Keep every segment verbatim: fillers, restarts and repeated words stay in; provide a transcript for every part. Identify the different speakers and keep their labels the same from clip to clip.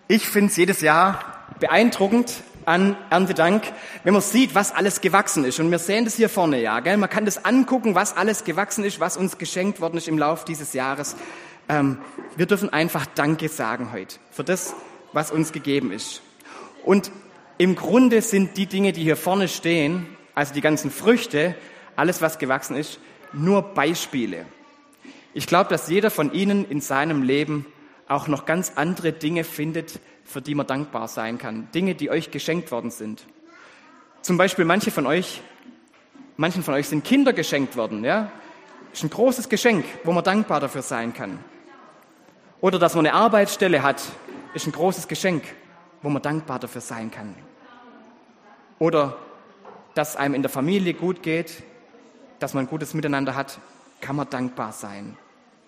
Speaker 1: Ich finde es jedes Jahr beeindruckend an Erntedank, wenn man sieht, was alles gewachsen ist. Und wir sehen das hier vorne, ja, gell? Man kann das angucken, was alles gewachsen ist, was uns geschenkt worden ist im Lauf dieses Jahres. Ähm, wir dürfen einfach Danke sagen heute für das, was uns gegeben ist. Und im Grunde sind die Dinge, die hier vorne stehen, also die ganzen Früchte, alles, was gewachsen ist, nur Beispiele. Ich glaube, dass jeder von Ihnen in seinem Leben auch noch ganz andere Dinge findet, für die man dankbar sein kann. Dinge, die euch geschenkt worden sind. Zum Beispiel manche von euch, manchen von euch sind Kinder geschenkt worden. Ja? Ist ein großes Geschenk, wo man dankbar dafür sein kann. Oder dass man eine Arbeitsstelle hat, ist ein großes Geschenk, wo man dankbar dafür sein kann. Oder dass einem in der Familie gut geht, dass man ein gutes Miteinander hat, kann man dankbar sein.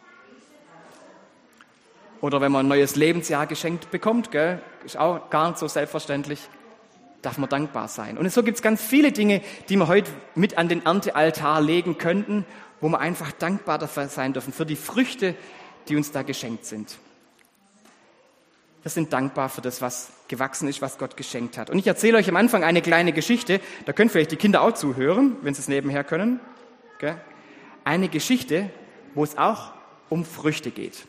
Speaker 1: Oder wenn man ein neues Lebensjahr geschenkt bekommt, gell, ist auch gar nicht so selbstverständlich, darf man dankbar sein. Und so gibt es ganz viele Dinge, die wir heute mit an den Erntealtar legen könnten, wo wir einfach dankbar dafür sein dürfen, für die Früchte, die uns da geschenkt sind. Wir sind dankbar für das, was gewachsen ist, was Gott geschenkt hat. Und ich erzähle euch am Anfang eine kleine Geschichte, da können vielleicht die Kinder auch zuhören, wenn sie es nebenher können. Gell? Eine Geschichte, wo es auch um Früchte geht.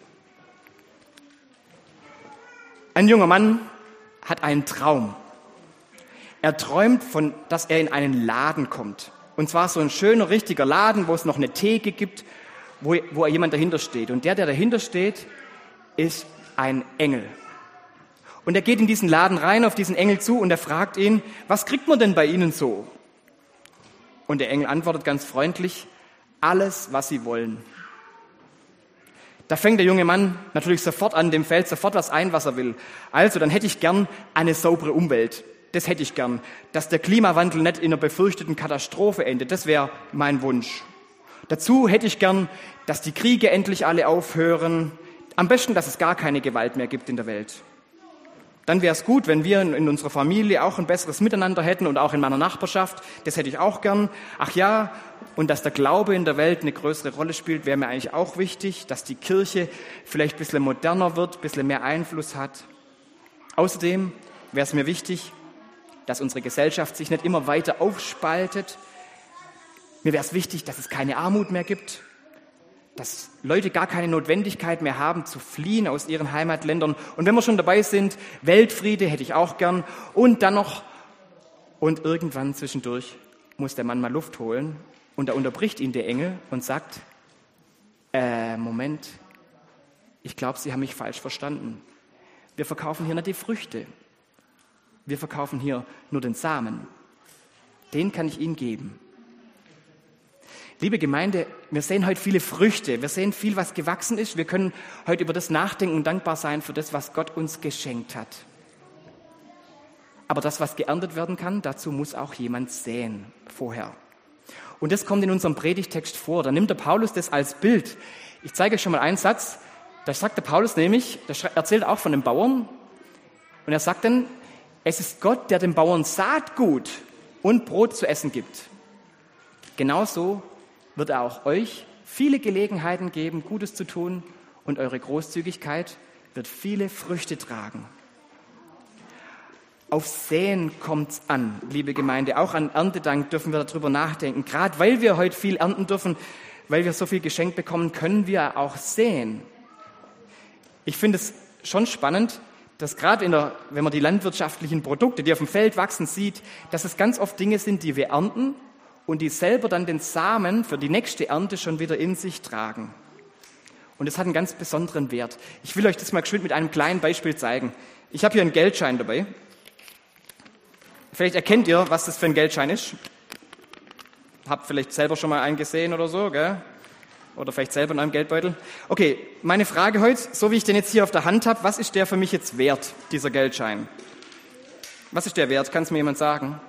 Speaker 1: Ein junger Mann hat einen Traum. Er träumt, von, dass er in einen Laden kommt. Und zwar so ein schöner, richtiger Laden, wo es noch eine Theke gibt, wo, wo jemand dahinter steht. Und der, der dahinter steht, ist ein Engel. Und er geht in diesen Laden rein, auf diesen Engel zu, und er fragt ihn, was kriegt man denn bei Ihnen so? Und der Engel antwortet ganz freundlich, alles, was Sie wollen. Da fängt der junge Mann natürlich sofort an, dem fällt sofort was ein, was er will. Also, dann hätte ich gern eine saubere Umwelt. Das hätte ich gern. Dass der Klimawandel nicht in einer befürchteten Katastrophe endet, das wäre mein Wunsch. Dazu hätte ich gern, dass die Kriege endlich alle aufhören. Am besten, dass es gar keine Gewalt mehr gibt in der Welt. Dann wäre es gut, wenn wir in unserer Familie auch ein besseres Miteinander hätten und auch in meiner Nachbarschaft. Das hätte ich auch gern. Ach ja, und dass der Glaube in der Welt eine größere Rolle spielt, wäre mir eigentlich auch wichtig. Dass die Kirche vielleicht ein bisschen moderner wird, ein bisschen mehr Einfluss hat. Außerdem wäre es mir wichtig, dass unsere Gesellschaft sich nicht immer weiter aufspaltet. Mir wäre es wichtig, dass es keine Armut mehr gibt. Dass Leute gar keine Notwendigkeit mehr haben, zu fliehen aus ihren Heimatländern. Und wenn wir schon dabei sind, Weltfriede hätte ich auch gern. Und dann noch, und irgendwann zwischendurch muss der Mann mal Luft holen. Und da unterbricht ihn der Engel und sagt, äh, Moment, ich glaube, Sie haben mich falsch verstanden. Wir verkaufen hier nicht die Früchte. Wir verkaufen hier nur den Samen. Den kann ich Ihnen geben. Liebe Gemeinde, wir sehen heute viele Früchte, wir sehen viel, was gewachsen ist. Wir können heute über das nachdenken und dankbar sein für das, was Gott uns geschenkt hat. Aber das, was geerntet werden kann, dazu muss auch jemand säen vorher. Und das kommt in unserem Predigtext vor. Da nimmt der Paulus das als Bild. Ich zeige euch schon mal einen Satz. Da sagt der Paulus nämlich, der erzählt auch von den Bauern. Und er sagt dann, es ist Gott, der den Bauern Saatgut und Brot zu essen gibt. Genauso wird er auch euch viele Gelegenheiten geben, Gutes zu tun, und eure Großzügigkeit wird viele Früchte tragen. Auf Säen kommt's an, liebe Gemeinde. Auch an Erntedank dürfen wir darüber nachdenken. Gerade weil wir heute viel ernten dürfen, weil wir so viel geschenkt bekommen, können wir auch säen. Ich finde es schon spannend, dass gerade in der, wenn man die landwirtschaftlichen Produkte, die auf dem Feld wachsen, sieht, dass es ganz oft Dinge sind, die wir ernten, und die selber dann den Samen für die nächste Ernte schon wieder in sich tragen. Und das hat einen ganz besonderen Wert. Ich will euch das mal geschwind mit einem kleinen Beispiel zeigen. Ich habe hier einen Geldschein dabei. Vielleicht erkennt ihr, was das für ein Geldschein ist. Habt vielleicht selber schon mal einen gesehen oder so, gell? Oder vielleicht selber in einem Geldbeutel. Okay, meine Frage heute, so wie ich den jetzt hier auf der Hand habe, was ist der für mich jetzt wert, dieser Geldschein? Was ist der wert? Kann es mir jemand sagen?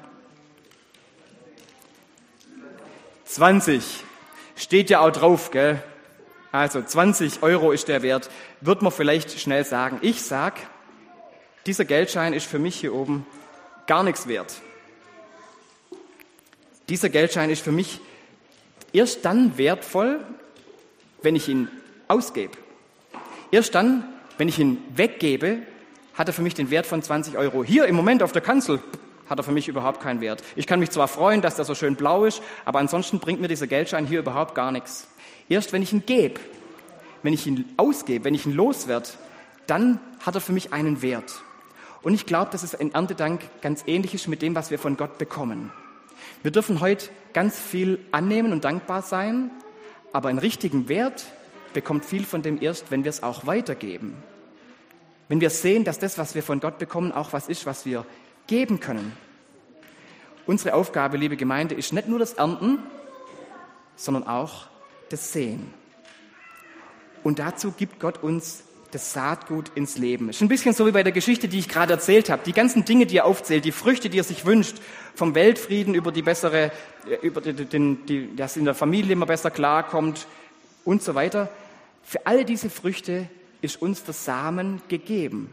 Speaker 1: zwanzig. Steht ja auch drauf, gell? Also zwanzig Euro ist der wert. Wird man vielleicht schnell sagen. Ich sag, dieser Geldschein ist für mich hier oben gar nichts wert. Dieser Geldschein ist für mich erst dann wertvoll, wenn ich ihn ausgebe. Erst dann, wenn ich ihn weggebe, hat er für mich den Wert von zwanzig Euro. Hier im Moment auf der Kanzel hat er für mich überhaupt keinen Wert. Ich kann mich zwar freuen, dass der so schön blau ist, aber ansonsten bringt mir dieser Geldschein hier überhaupt gar nichts. Erst wenn ich ihn gebe, wenn ich ihn ausgebe, wenn ich ihn loswerde, dann hat er für mich einen Wert. Und ich glaube, dass es in Erntedank ganz ähnlich ist mit dem, was wir von Gott bekommen. Wir dürfen heute ganz viel annehmen und dankbar sein, aber einen richtigen Wert bekommt viel von dem erst, wenn wir es auch weitergeben. Wenn wir sehen, dass das, was wir von Gott bekommen, auch was ist, was wir geben können. Unsere Aufgabe, liebe Gemeinde, ist nicht nur das Ernten, sondern auch das Säen. Und dazu gibt Gott uns das Saatgut ins Leben. Es ist ein bisschen so wie bei der Geschichte, die ich gerade erzählt habe. Die ganzen Dinge, die er aufzählt, die Früchte, die er sich wünscht, vom Weltfrieden über die bessere, über den, die, dass in der Familie immer besser klarkommt und so weiter. Für alle diese Früchte ist uns der Samen gegeben.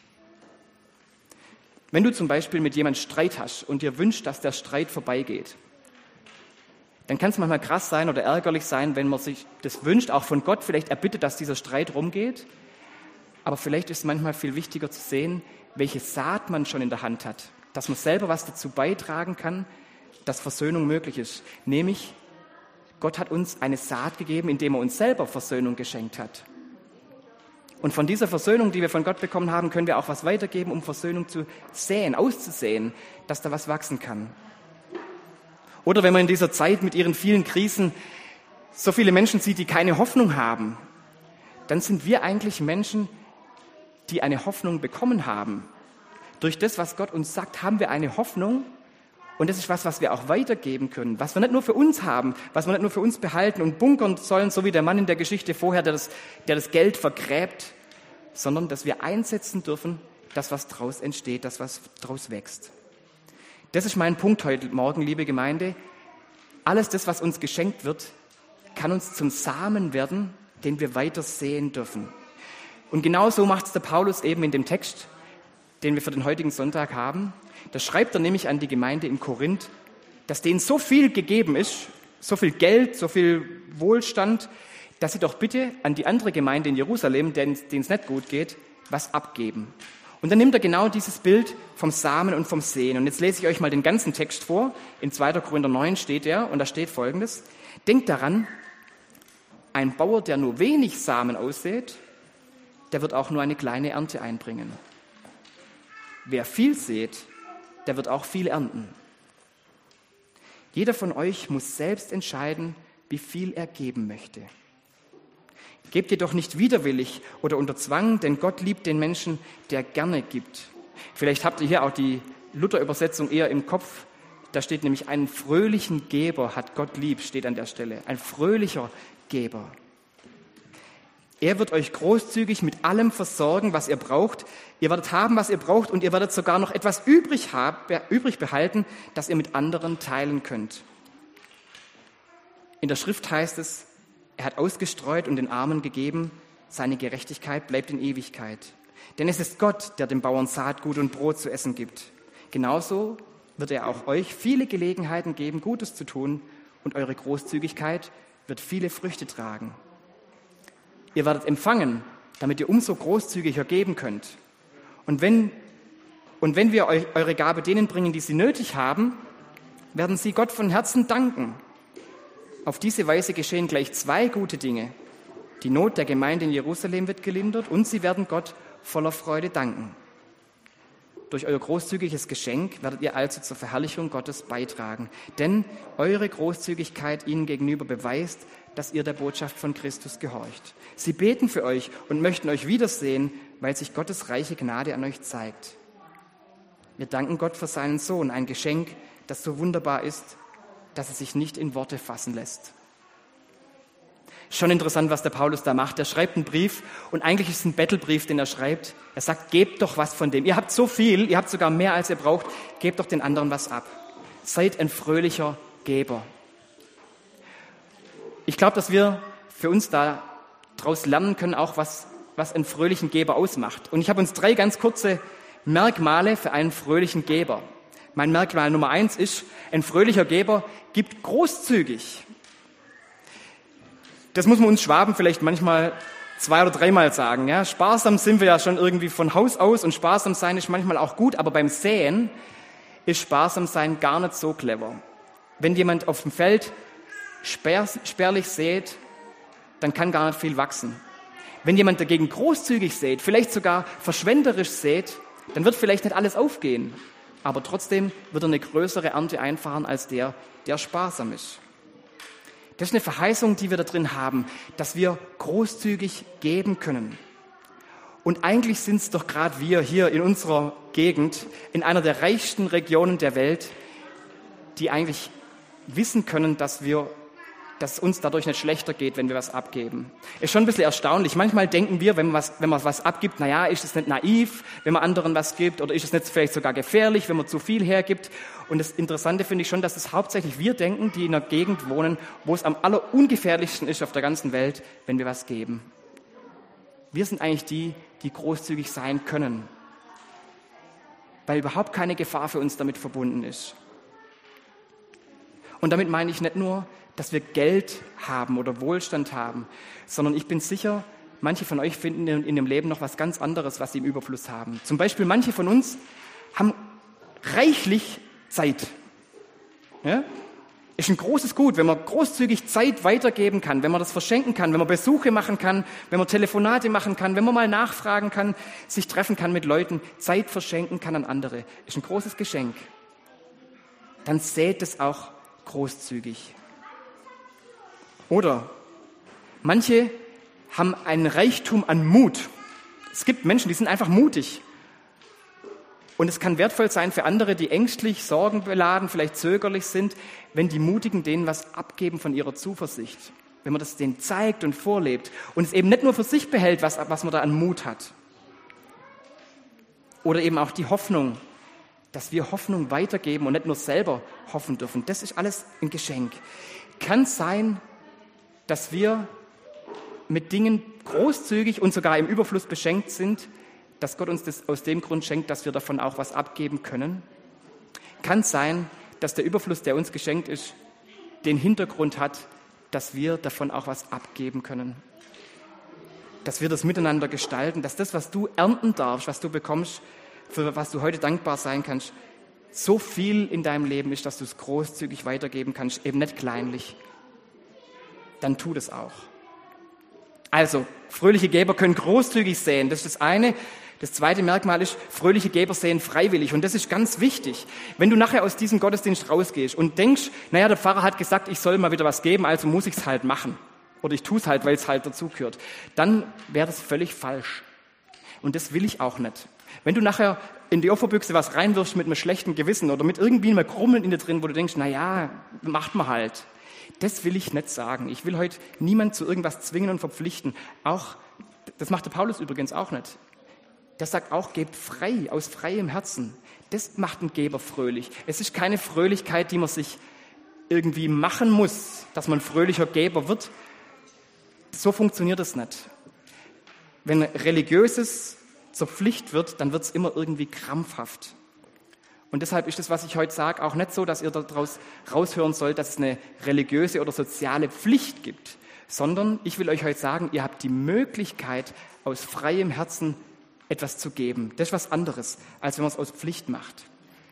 Speaker 1: Wenn du zum Beispiel mit jemandem Streit hast und dir wünschst, dass der Streit vorbeigeht, dann kann es manchmal krass sein oder ärgerlich sein, wenn man sich das wünscht, auch von Gott vielleicht erbittet, dass dieser Streit rumgeht. Aber vielleicht ist es manchmal viel wichtiger zu sehen, welche Saat man schon in der Hand hat, dass man selber was dazu beitragen kann, dass Versöhnung möglich ist. Nämlich, Gott hat uns eine Saat gegeben, indem er uns selber Versöhnung geschenkt hat. Und von dieser Versöhnung, die wir von Gott bekommen haben, können wir auch was weitergeben, um Versöhnung zu säen, auszusäen, dass da was wachsen kann. Oder wenn man in dieser Zeit mit ihren vielen Krisen so viele Menschen sieht, die keine Hoffnung haben, dann sind wir eigentlich Menschen, die eine Hoffnung bekommen haben. Durch das, was Gott uns sagt, haben wir eine Hoffnung und das ist was, was wir auch weitergeben können, was wir nicht nur für uns haben, was wir nicht nur für uns behalten und bunkern sollen, so wie der Mann in der Geschichte vorher, der das, der das Geld vergräbt, sondern dass wir einsetzen dürfen, dass was draus entsteht, dass was draus wächst. Das ist mein Punkt heute Morgen, liebe Gemeinde. Alles das, was uns geschenkt wird, kann uns zum Samen werden, den wir weiter säen dürfen. Und genau so macht es der Paulus eben in dem Text, den wir für den heutigen Sonntag haben. Da schreibt er nämlich an die Gemeinde in Korinth, dass denen so viel gegeben ist, so viel Geld, so viel Wohlstand, dass sie doch bitte an die andere Gemeinde in Jerusalem, denen es nicht gut geht, was abgeben. Und dann nimmt er genau dieses Bild vom Samen und vom Säen. Und jetzt lese ich euch mal den ganzen Text vor. In zweiter Korinther neun steht er, und da steht Folgendes. Denkt daran, ein Bauer, der nur wenig Samen aussät, der wird auch nur eine kleine Ernte einbringen. Wer viel sät, der wird auch viel ernten. Jeder von euch muss selbst entscheiden, wie viel er geben möchte. Gebt jedoch nicht widerwillig oder unter Zwang, denn Gott liebt den Menschen, der gerne gibt. Vielleicht habt ihr hier auch die Luther-Übersetzung eher im Kopf. Da steht nämlich, einen fröhlichen Geber hat Gott lieb, steht an der Stelle. Ein fröhlicher Geber. Er wird euch großzügig mit allem versorgen, was ihr braucht. Ihr werdet haben, was ihr braucht, und ihr werdet sogar noch etwas übrig, haben, übrig behalten, das ihr mit anderen teilen könnt. In der Schrift heißt es, er hat ausgestreut und den Armen gegeben, seine Gerechtigkeit bleibt in Ewigkeit. Denn es ist Gott, der dem Bauern Saatgut und Brot zu essen gibt. Genauso wird er auch euch viele Gelegenheiten geben, Gutes zu tun, und eure Großzügigkeit wird viele Früchte tragen. Ihr werdet empfangen, damit ihr umso großzügiger geben könnt. Und wenn, und wenn wir euch eure Gabe denen bringen, die sie nötig haben, werden sie Gott von Herzen danken. Auf diese Weise geschehen gleich zwei gute Dinge. Die Not der Gemeinde in Jerusalem wird gelindert und sie werden Gott voller Freude danken. Durch euer großzügiges Geschenk werdet ihr also zur Verherrlichung Gottes beitragen. Denn eure Großzügigkeit ihnen gegenüber beweist, dass ihr der Botschaft von Christus gehorcht. Sie beten für euch und möchten euch wiedersehen, weil sich Gottes reiche Gnade an euch zeigt. Wir danken Gott für seinen Sohn, ein Geschenk, das so wunderbar ist, dass es sich nicht in Worte fassen lässt. Schon interessant, was der Paulus da macht. Er schreibt einen Brief und eigentlich ist es ein Bettelbrief, den er schreibt. Er sagt, gebt doch was von dem. Ihr habt so viel, ihr habt sogar mehr, als ihr braucht. Gebt doch den anderen was ab. Seid ein fröhlicher Geber. Ich glaube, dass wir für uns da daraus lernen können, auch was, was einen fröhlichen Geber ausmacht. Und ich habe uns drei ganz kurze Merkmale für einen fröhlichen Geber. Mein Merkmal Nummer eins ist, ein fröhlicher Geber gibt großzügig. Das muss man uns Schwaben vielleicht manchmal zwei oder dreimal sagen. Ja? Sparsam sind wir ja schon irgendwie von Haus aus und sparsam sein ist manchmal auch gut, aber beim Säen ist sparsam sein gar nicht so clever. Wenn jemand auf dem Feld spär, spärlich sät, dann kann gar nicht viel wachsen. Wenn jemand dagegen großzügig sät, vielleicht sogar verschwenderisch sät, dann wird vielleicht nicht alles aufgehen, aber trotzdem wird er eine größere Ernte einfahren als der, der sparsam ist. Das ist eine Verheißung, die wir da drin haben, dass wir großzügig geben können. Und eigentlich sind es doch gerade wir hier in unserer Gegend, in einer der reichsten Regionen der Welt, die eigentlich wissen können, dass wir, dass uns dadurch nicht schlechter geht, wenn wir was abgeben. Ist schon ein bisschen erstaunlich. Manchmal denken wir, wenn man was, wenn man was abgibt, naja, ist es nicht naiv, wenn man anderen was gibt, oder ist es nicht vielleicht sogar gefährlich, wenn man zu viel hergibt. Und das Interessante finde ich schon, dass es hauptsächlich wir denken, die in einer Gegend wohnen, wo es am allerungefährlichsten ist auf der ganzen Welt, wenn wir was geben. Wir sind eigentlich die, die großzügig sein können, weil überhaupt keine Gefahr für uns damit verbunden ist. Und damit meine ich nicht nur, dass wir Geld haben oder Wohlstand haben, sondern ich bin sicher, manche von euch finden in ihrem Leben noch was ganz anderes, was sie im Überfluss haben. Zum Beispiel manche von uns haben reichlich Zeit. Ja? Ist ein großes Gut, wenn man großzügig Zeit weitergeben kann, wenn man das verschenken kann, wenn man Besuche machen kann, wenn man Telefonate machen kann, wenn man mal nachfragen kann, sich treffen kann mit Leuten, Zeit verschenken kann an andere. Ist ein großes Geschenk. Dann sät es auch großzügig. Oder manche haben einen Reichtum an Mut. Es gibt Menschen, die sind einfach mutig. Und es kann wertvoll sein für andere, die ängstlich, sorgenbeladen, vielleicht zögerlich sind, wenn die Mutigen denen was abgeben von ihrer Zuversicht. Wenn man das denen zeigt und vorlebt und es eben nicht nur für sich behält, was, was man da an Mut hat. Oder eben auch die Hoffnung, dass wir Hoffnung weitergeben und nicht nur selber hoffen dürfen. Das ist alles ein Geschenk. Kann sein, dass wir mit Dingen großzügig und sogar im Überfluss beschenkt sind, dass Gott uns das aus dem Grund schenkt, dass wir davon auch was abgeben können. Kann sein, dass der Überfluss, der uns geschenkt ist, den Hintergrund hat, dass wir davon auch was abgeben können. Dass wir das miteinander gestalten, dass das, was du ernten darfst, was du bekommst, für was du heute dankbar sein kannst, so viel in deinem Leben ist, dass du es großzügig weitergeben kannst, eben nicht kleinlich. Dann tu das auch. Also, fröhliche Geber können großzügig säen, das ist das eine. Das zweite Merkmal ist, fröhliche Geber säen freiwillig. Und das ist ganz wichtig. Wenn du nachher aus diesem Gottesdienst rausgehst und denkst, naja, der Pfarrer hat gesagt, ich soll mal wieder was geben, also muss ich es halt machen. Oder ich tue es halt, weil es halt dazugehört. Dann wäre das völlig falsch. Und das will ich auch nicht. Wenn du nachher in die Opferbüchse was reinwirfst mit einem schlechten Gewissen oder mit irgendwie einem Krummeln in dir drin, wo du denkst, naja, macht man halt. Das will ich nicht sagen. Ich will heute niemand zu irgendwas zwingen und verpflichten. Auch, das macht der Paulus übrigens auch nicht. Der sagt auch, gebt frei, aus freiem Herzen. Das macht einen Geber fröhlich. Es ist keine Fröhlichkeit, die man sich irgendwie machen muss, dass man fröhlicher Geber wird. So funktioniert es nicht. Wenn Religiöses zur Pflicht wird, dann wird es immer irgendwie krampfhaft. Und deshalb ist das, was ich heute sage, auch nicht so, dass ihr daraus raushören sollt, dass es eine religiöse oder soziale Pflicht gibt, sondern ich will euch heute sagen, ihr habt die Möglichkeit, aus freiem Herzen etwas zu geben. Das ist was anderes, als wenn man es aus Pflicht macht.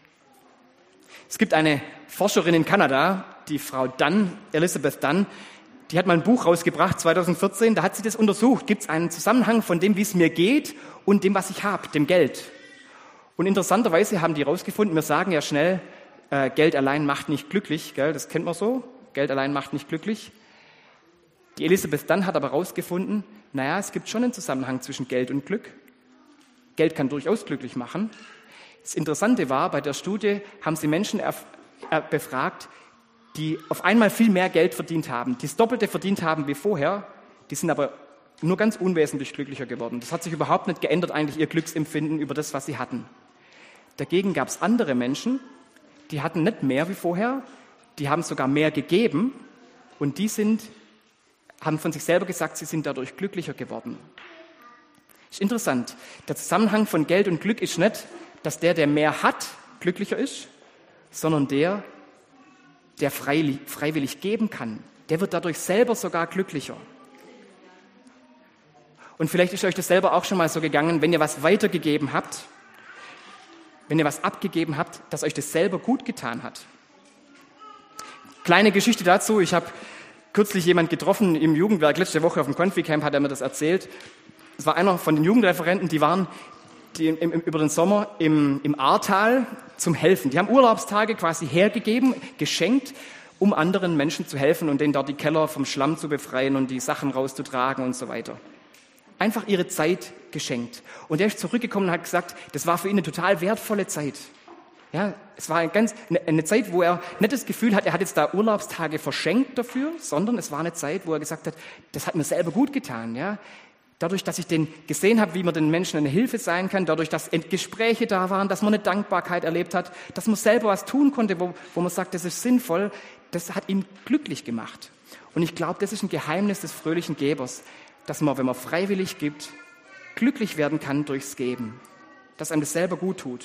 Speaker 1: Es gibt eine Forscherin in Kanada, die Frau Dunn, Elizabeth Dunn, die hat mal ein Buch rausgebracht, zwanzig vierzehn, da hat sie das untersucht. Gibt es einen Zusammenhang von dem, wie es mir geht und dem, was ich habe, dem Geld? Und interessanterweise haben die rausgefunden, wir sagen ja schnell, äh, Geld allein macht nicht glücklich, gell? Das kennt man so, Geld allein macht nicht glücklich. Die Elizabeth Dunn hat aber rausgefunden, naja, es gibt schon einen Zusammenhang zwischen Geld und Glück. Geld kann durchaus glücklich machen. Das Interessante war, bei der Studie haben sie Menschen erf- äh, befragt, die auf einmal viel mehr Geld verdient haben, die das Doppelte verdient haben wie vorher, die sind aber nur ganz unwesentlich glücklicher geworden. Das hat sich überhaupt nicht geändert, eigentlich ihr Glücksempfinden über das, was sie hatten. Dagegen gab es andere Menschen, die hatten nicht mehr wie vorher, die haben sogar mehr gegeben und die sind, haben von sich selber gesagt, sie sind dadurch glücklicher geworden. Ist interessant. Der Zusammenhang von Geld und Glück ist nicht, dass der, der mehr hat, glücklicher ist, sondern der, der freiwillig geben kann. Der wird dadurch selber sogar glücklicher. Und vielleicht ist euch das selber auch schon mal so gegangen, wenn ihr was weitergegeben habt, wenn ihr was abgegeben habt, dass euch das selber gut getan hat. Kleine Geschichte dazu, ich habe kürzlich jemand getroffen im Jugendwerk, letzte Woche auf dem Confi-Camp hat er mir das erzählt. Es war einer von den Jugendreferenten, die waren die im, im, über den Sommer im, im Ahrtal zum Helfen. Die haben Urlaubstage quasi hergegeben, geschenkt, um anderen Menschen zu helfen und denen dort die Keller vom Schlamm zu befreien und die Sachen rauszutragen und so weiter. Einfach ihre Zeit geschenkt. Und er ist zurückgekommen und hat gesagt, das war für ihn eine total wertvolle Zeit. Ja, es war eine, ganz, eine, eine Zeit, wo er nicht das Gefühl hat, er hat jetzt da Urlaubstage verschenkt dafür, sondern es war eine Zeit, wo er gesagt hat, das hat mir selber gut getan. Ja. Dadurch, dass ich den gesehen habe, wie man den Menschen eine Hilfe sein kann, dadurch, dass Gespräche da waren, dass man eine Dankbarkeit erlebt hat, dass man selber was tun konnte, wo, wo man sagt, das ist sinnvoll, das hat ihn glücklich gemacht. Und ich glaube, das ist ein Geheimnis des fröhlichen Gebers, dass man, wenn man freiwillig gibt, glücklich werden kann durchs Geben, dass einem das selber gut tut.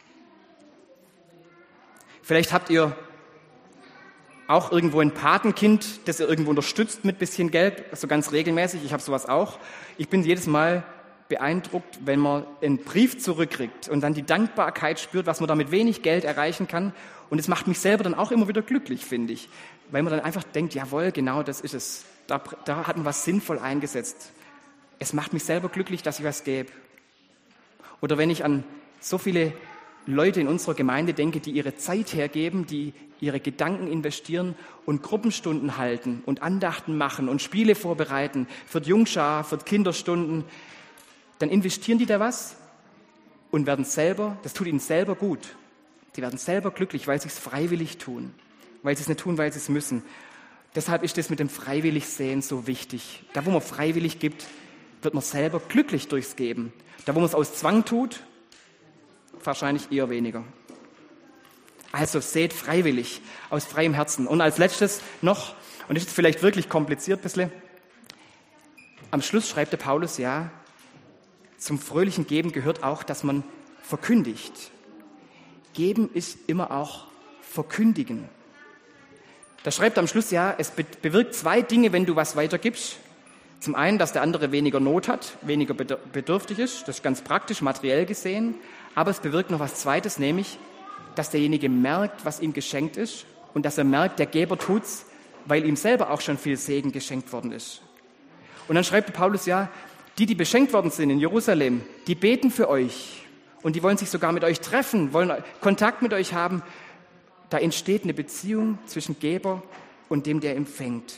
Speaker 1: Vielleicht habt ihr auch irgendwo ein Patenkind, das ihr irgendwo unterstützt mit bisschen Geld, so ganz regelmäßig. Ich habe sowas auch. Ich bin jedes Mal beeindruckt, wenn man einen Brief zurückkriegt und dann die Dankbarkeit spürt, was man da mit wenig Geld erreichen kann. Und es macht mich selber dann auch immer wieder glücklich, finde ich, weil man dann einfach denkt, jawohl, genau das ist es. Da, da hat man was sinnvoll eingesetzt. Es macht mich selber glücklich, dass ich was gebe. Oder wenn ich an so viele Leute in unserer Gemeinde denke, die ihre Zeit hergeben, die ihre Gedanken investieren und Gruppenstunden halten und Andachten machen und Spiele vorbereiten für die Jungschar, für die Kinderstunden, dann investieren die da was und werden selber, das tut ihnen selber gut. Die werden selber glücklich, weil sie es freiwillig tun, weil sie es nicht tun, weil sie es müssen. Deshalb ist das mit dem Freiwilligsehen so wichtig. Da, wo man freiwillig gibt, wird man selber glücklich durchs Geben. Da, wo man es aus Zwang tut, wahrscheinlich eher weniger. Also seht freiwillig, aus freiem Herzen. Und als letztes noch, und das ist vielleicht wirklich kompliziert ein bisschen, am Schluss schreibt der Paulus, ja, zum fröhlichen Geben gehört auch, dass man verkündigt. Geben ist immer auch verkündigen. Da schreibt er am Schluss, ja, es bewirkt zwei Dinge, wenn du was weitergibst. Zum einen, dass der andere weniger Not hat, weniger bedürftig ist, das ist ganz praktisch, materiell gesehen. Aber es bewirkt noch was Zweites, nämlich, dass derjenige merkt, was ihm geschenkt ist und dass er merkt, der Geber tut's, weil ihm selber auch schon viel Segen geschenkt worden ist. Und dann schreibt Paulus, ja, die, die beschenkt worden sind in Jerusalem, die beten für euch und die wollen sich sogar mit euch treffen, wollen Kontakt mit euch haben. Da entsteht eine Beziehung zwischen Geber und dem, der empfängt.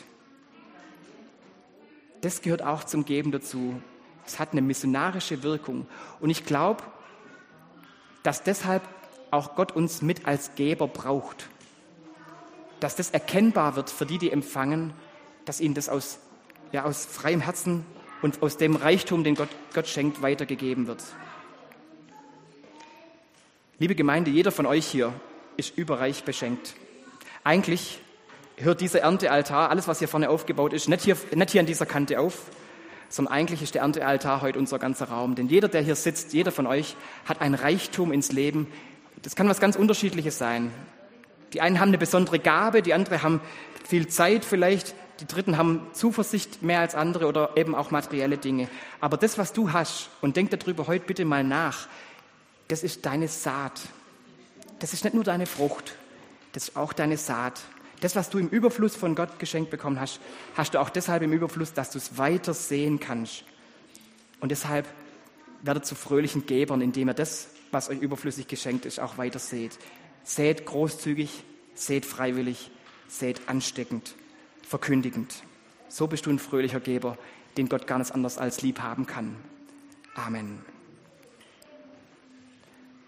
Speaker 1: Das gehört auch zum Geben dazu. Es hat eine missionarische Wirkung. Und ich glaube, dass deshalb auch Gott uns mit als Geber braucht. Dass das erkennbar wird für die, die empfangen, dass ihnen das aus, ja, aus freiem Herzen und aus dem Reichtum, den Gott, Gott schenkt, weitergegeben wird. Liebe Gemeinde, jeder von euch hier ist überreich beschenkt. Eigentlich hört dieser Erntealtar, alles was hier vorne aufgebaut ist, nicht hier, nicht hier an dieser Kante auf, sondern eigentlich ist der Erntealtar heute unser ganzer Raum. Denn jeder, der hier sitzt, jeder von euch hat ein Reichtum ins Leben. Das kann was ganz Unterschiedliches sein. Die einen haben eine besondere Gabe, die anderen haben viel Zeit vielleicht, die Dritten haben Zuversicht mehr als andere oder eben auch materielle Dinge. Aber das, was du hast, und denk darüber heute bitte mal nach, das ist deine Saat. Das ist nicht nur deine Frucht, das ist auch deine Saat. Das, was du im Überfluss von Gott geschenkt bekommen hast, hast du auch deshalb im Überfluss, dass du es weiter sehen kannst. Und deshalb werdet zu fröhlichen Gebern, indem ihr das, was euch überflüssig geschenkt ist, auch weiter seht. Seht großzügig, seht freiwillig, seht ansteckend, verkündigend. So bist du ein fröhlicher Geber, den Gott gar nicht anders als lieb haben kann. Amen.